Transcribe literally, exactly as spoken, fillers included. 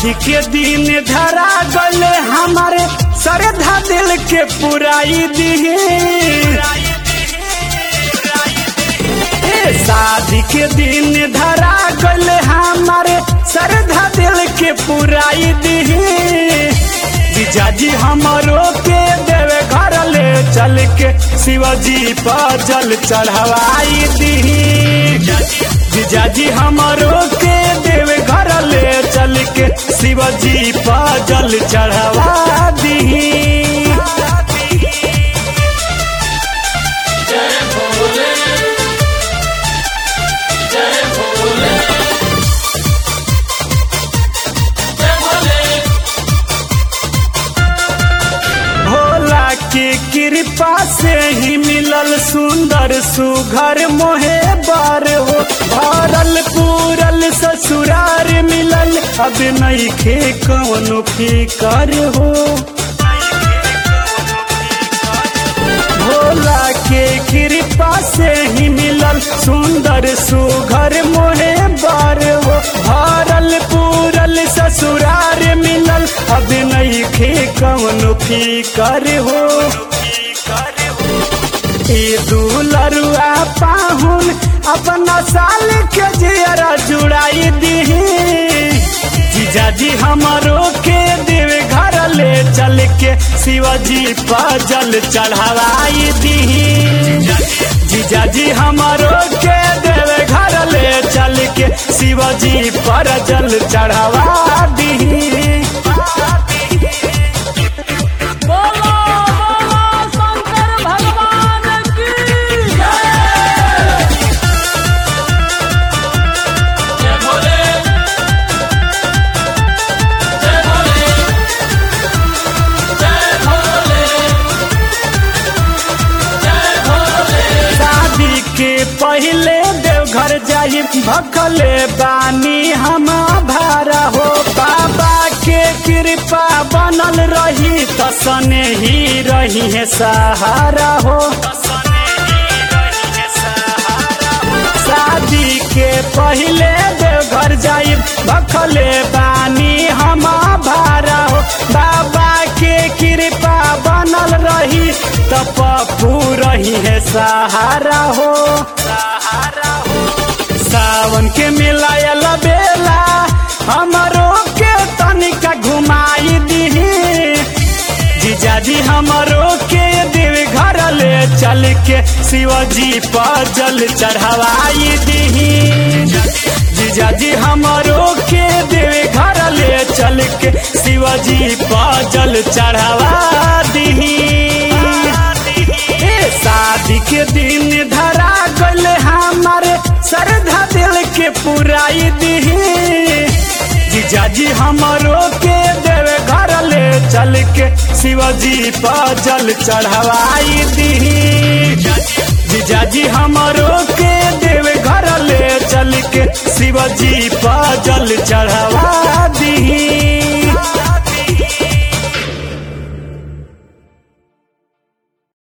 शादी के दिन धरा गले हमारे श्रद्धा दिल के पुराई दी। शादी के दिन धरा गले हमारे श्रद्धा दिल के पुराई दी। जीजाजी हमरो के देवे घर ले चल के शिवजी पर जल चढ़वाई दी। जीजाजी हमरो के देवे घर ले चल के शिवजी पर जल चढ़वा दी। के कृपा से ही मिलल सुंदर सुघर मोहे बार हो। भरल पूरल ससुरार मिलल अब नहीं खे कौनो फिकर हो। भोला के कृपा से ही मिलल सुंदर सुघर मोहे बार हो। भरल पूरल ससुरार मिलल अब नहीं खे कौनो फिकर हो। ए दुलरुआ पाहुन अपना साल के जियरा जुड़ाई दी। जीजाजी हमरो के देवे घर ले चल के शिवजी पर जल चढ़ाई दी। जीजाजी हमरो के देवे घर ले चल के शिवजी पर जल चढ़ावा दी। पहले देवघर जाई भखले बानी हम भारा हो। बाबा के कृपा बनल रही तसने ही रही है सहारा हो। शादी के पहले देवघर जाई भखले बानी हम भारा हो। बाबा के कृपा बनल रही त पप्पू रही है सहारा हो। सावन के मिलायल बेला हमरो के तनिका घुमाई दी। जीजाजी हमरो के देवे घर ले चल के शिवजी पर जल चढ़वाई दी। जीजाजी हमरो के देवे घर ले चल के शिवजी पर जल चढ़वा दी। शादी के दिन धरा गले हमारे श्रद्धा दिल के पुराई दी। जीजाजी हमरो के देवे घर ले चल के शिवजी पर जल चढ़वाई दी। जीजाजी हमरो के देवे घर ले चल के शिवजी पर जल चढ़वा